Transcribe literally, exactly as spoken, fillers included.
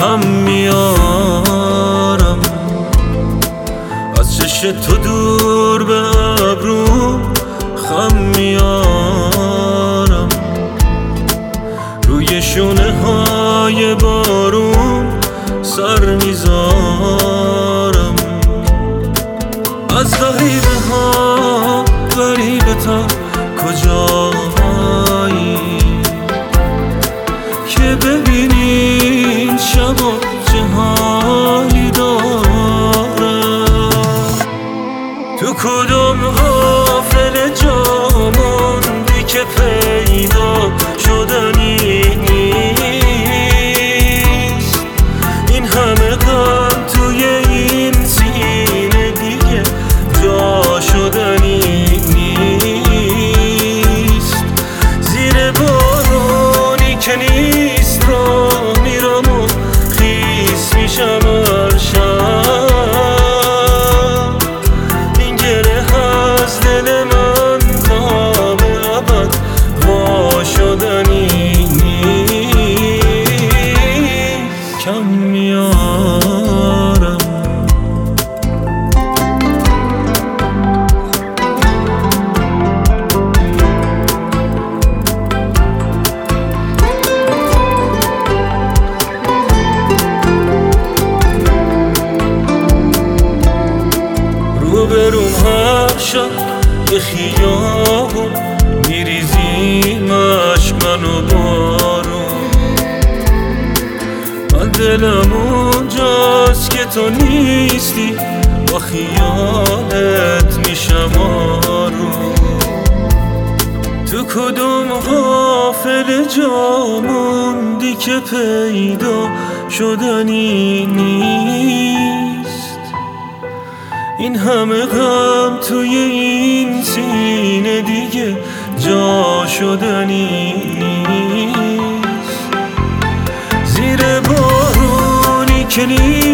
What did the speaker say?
کم میارم، از چش تو دور به ابرو خم میارم، روی شونه های بارون سر میذارم، از غریبه ها غریبه تا کجایی که ببینین شبا چه حالی دارم. تو کدوم غافل جا موندی که پیدا شدنی نیست، این همه غم توی این سینه دیگه جا شدنی نیست. زیر بارونی که نیست را میرم و خیس میشم هر شب، این گره از دل من تا به ابد وا شدنی نیست. کم میارم روبروم هر شب یه خیابون میریزیم عشق من و بارون، من دلم اونجاست که تو نیستی، با خیالت میشم آروم. تو کدوم غافل جا موندی که پیدا شدنی نیست، این همه غم توی این سینه دیگه جا شدنی نیست. زیر بارونی که نیست